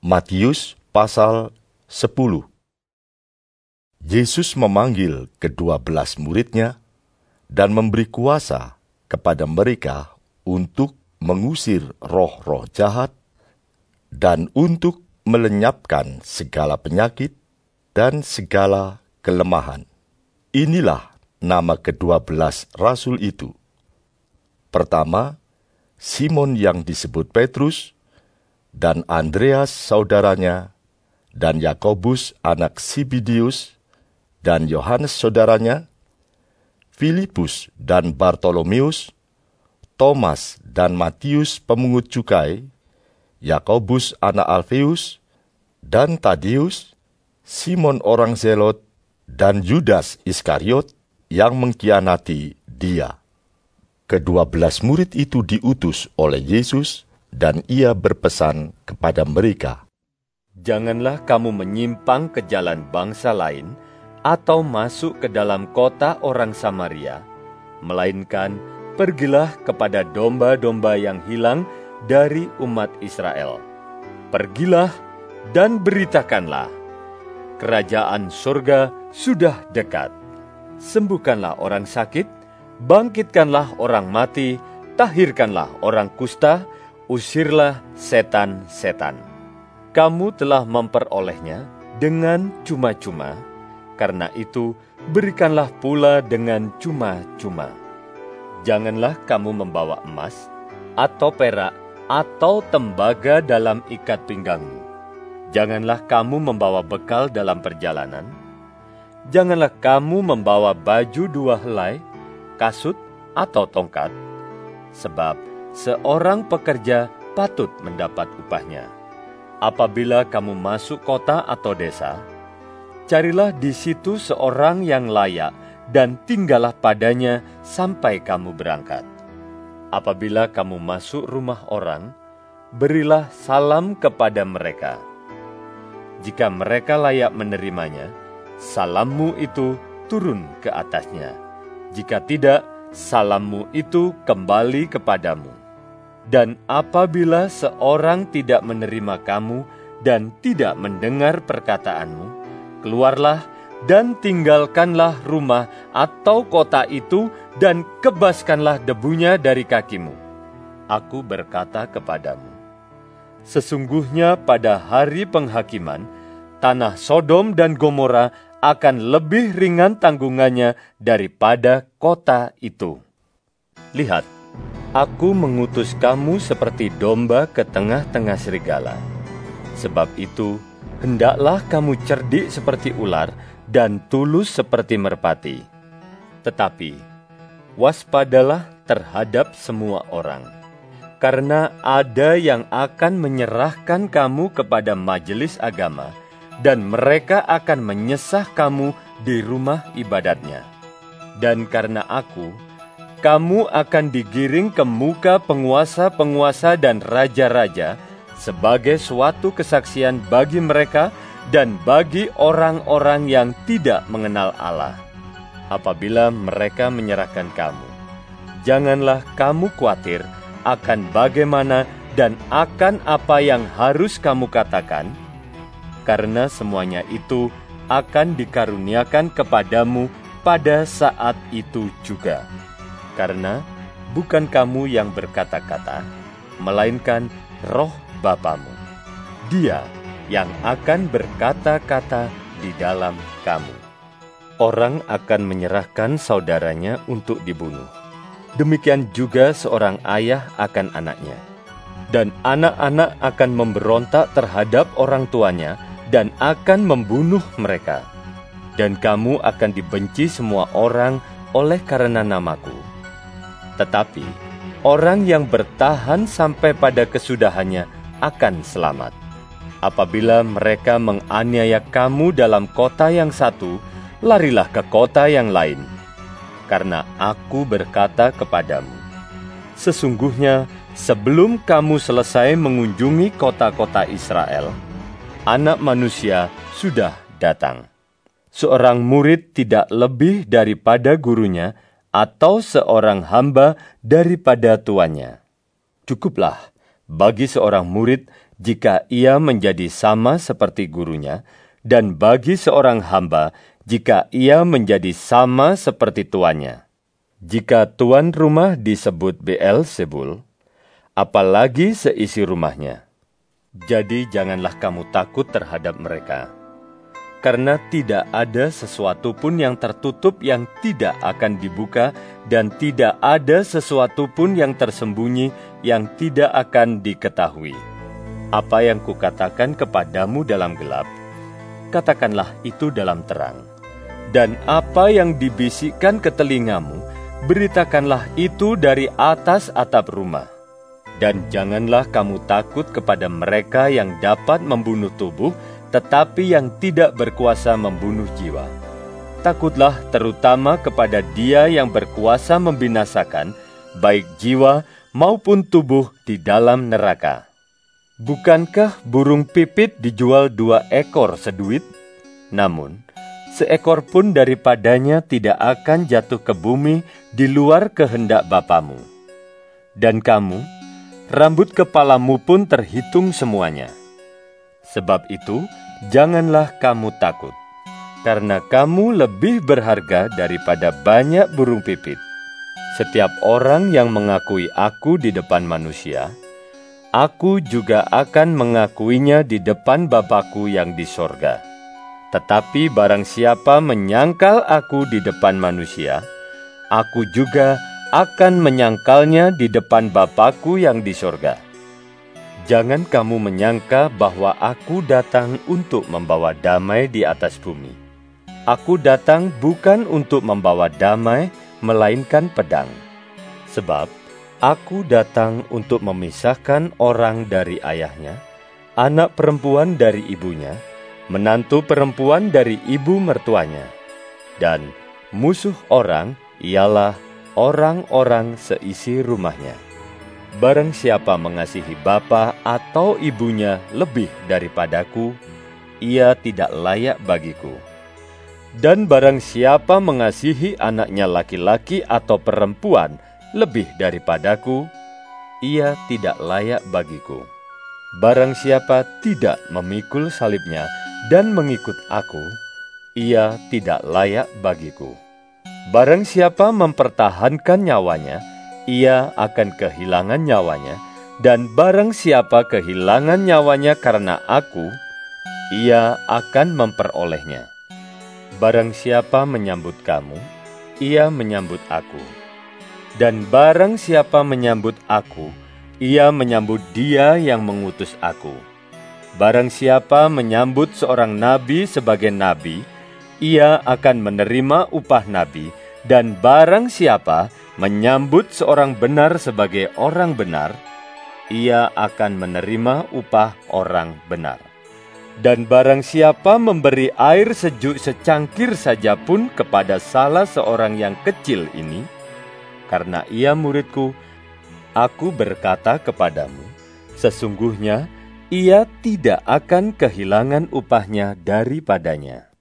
Matius pasal 10. Yesus memanggil ke-12 muridnya dan memberi kuasa kepada mereka untuk mengusir roh-roh jahat dan untuk melenyapkan segala penyakit dan segala kelemahan. Inilah nama ke-12 rasul itu. Pertama, Simon yang disebut Petrus, dan Andreas saudaranya, dan Yakobus anak Zebedeus, dan Yohanes saudaranya, Filipus dan Bartolomeus, Thomas dan Matius pemungut cukai, Yakobus anak Alfeus, dan Tadeus, Simon orang Zelot, dan Yudas Iskariot yang mengkhianati dia. Ke-12 murid itu diutus oleh Yesus, dan ia berpesan kepada mereka, "Janganlah kamu menyimpang ke jalan bangsa lain, atau masuk ke dalam kota orang Samaria, melainkan pergilah kepada domba-domba yang hilang dari umat Israel. Pergilah dan beritakanlah, kerajaan surga sudah dekat. Sembuhkanlah orang sakit, bangkitkanlah orang mati, tahirkanlah orang kusta, usirlah setan-setan. Kamu telah memperolehnya dengan cuma-cuma, karena itu berikanlah pula dengan cuma-cuma. Janganlah kamu membawa emas, atau perak, atau tembaga dalam ikat pinggangmu. Janganlah kamu membawa bekal dalam perjalanan. Janganlah kamu membawa baju 2 helai, kasut, atau tongkat, sebab seorang pekerja patut mendapat upahnya. Apabila kamu masuk kota atau desa, carilah di situ seorang yang layak dan tinggallah padanya sampai kamu berangkat. Apabila kamu masuk rumah orang, berilah salam kepada mereka. Jika mereka layak menerimanya, salammu itu turun ke atasnya. Jika tidak, salammu itu kembali kepadamu. Dan apabila seorang tidak menerima kamu dan tidak mendengar perkataanmu, keluarlah dan tinggalkanlah rumah atau kota itu dan kebaskanlah debunya dari kakimu. Aku berkata kepadamu, sesungguhnya pada hari penghakiman, tanah Sodom dan Gomora akan lebih ringan tanggungannya daripada kota itu. Lihat, aku mengutus kamu seperti domba ke tengah-tengah serigala. Sebab itu, hendaklah kamu cerdik seperti ular dan tulus seperti merpati. Tetapi, waspadalah terhadap semua orang, karena ada yang akan menyerahkan kamu kepada majelis agama, dan mereka akan menyesah kamu di rumah ibadatnya. Dan karena aku, kamu akan digiring ke muka penguasa-penguasa dan raja-raja sebagai suatu kesaksian bagi mereka dan bagi orang-orang yang tidak mengenal Allah. Apabila mereka menyerahkan kamu, janganlah kamu khawatir akan bagaimana dan akan apa yang harus kamu katakan, karena semuanya itu akan dikaruniakan kepadamu pada saat itu juga. Karena bukan kamu yang berkata-kata, melainkan Roh Bapamu. Dia yang akan berkata-kata di dalam kamu. Orang akan menyerahkan saudaranya untuk dibunuh. Demikian juga seorang ayah akan anaknya. Dan anak-anak akan memberontak terhadap orang tuanya dan akan membunuh mereka. Dan kamu akan dibenci semua orang oleh karena namaku. Tetapi orang yang bertahan sampai pada kesudahannya akan selamat. Apabila mereka menganiaya kamu dalam kota yang satu, larilah ke kota yang lain. Karena aku berkata kepadamu, sesungguhnya sebelum kamu selesai mengunjungi kota-kota Israel, Anak Manusia sudah datang. Seorang murid tidak lebih daripada gurunya, atau seorang hamba daripada tuannya. Cukuplah bagi seorang murid jika ia menjadi sama seperti gurunya, dan bagi seorang hamba jika ia menjadi sama seperti tuannya. Jika tuan rumah disebut Beelzebul, apalagi seisi rumahnya. Jadi janganlah kamu takut terhadap mereka, karena tidak ada sesuatu pun yang tertutup yang tidak akan dibuka, dan tidak ada sesuatu pun yang tersembunyi yang tidak akan diketahui. Apa yang kukatakan kepadamu dalam gelap, katakanlah itu dalam terang. Dan apa yang dibisikkan ke telingamu, beritakanlah itu dari atas atap rumah. Dan janganlah kamu takut kepada mereka yang dapat membunuh tubuh, tetapi yang tidak berkuasa membunuh jiwa. Takutlah terutama kepada Dia yang berkuasa membinasakan, baik jiwa maupun tubuh di dalam neraka. Bukankah burung pipit dijual 2 ekor seduit? Namun, seekor pun daripadanya tidak akan jatuh ke bumi di luar kehendak Bapamu. Dan kamu, rambut kepalamu pun terhitung semuanya. Sebab itu, janganlah kamu takut, karena kamu lebih berharga daripada banyak burung pipit. Setiap orang yang mengakui aku di depan manusia, aku juga akan mengakuinya di depan Bapa-Ku yang di sorga. Tetapi barang siapa menyangkal aku di depan manusia, aku juga akan menyangkalnya di depan Bapa-Ku yang di sorga. Jangan kamu menyangka bahwa aku datang untuk membawa damai di atas bumi. Aku datang bukan untuk membawa damai, melainkan pedang. Sebab aku datang untuk memisahkan orang dari ayahnya, anak perempuan dari ibunya, menantu perempuan dari ibu mertuanya, dan musuh orang ialah orang-orang seisi rumahnya. Barang siapa mengasihi bapa atau ibunya lebih daripadaku, ia tidak layak bagiku. Dan barang siapa mengasihi anaknya laki-laki atau perempuan lebih daripadaku, ia tidak layak bagiku. Barang siapa tidak memikul salibnya dan mengikut aku, ia tidak layak bagiku. Barang siapa mempertahankan nyawanya, ia akan kehilangan nyawanya, dan barang siapa kehilangan nyawanya karena aku, ia akan memperolehnya. Barang siapa menyambut kamu, ia menyambut aku. Dan barang siapa menyambut aku, ia menyambut Dia yang mengutus aku. Barang siapa menyambut seorang nabi sebagai nabi, ia akan menerima upah nabi, dan barang siapa menyambut seorang benar sebagai orang benar, ia akan menerima upah orang benar. Dan barang siapa memberi air sejuk secangkir saja pun kepada salah seorang yang kecil ini, karena ia muridku, aku berkata kepadamu, sesungguhnya ia tidak akan kehilangan upahnya daripadanya.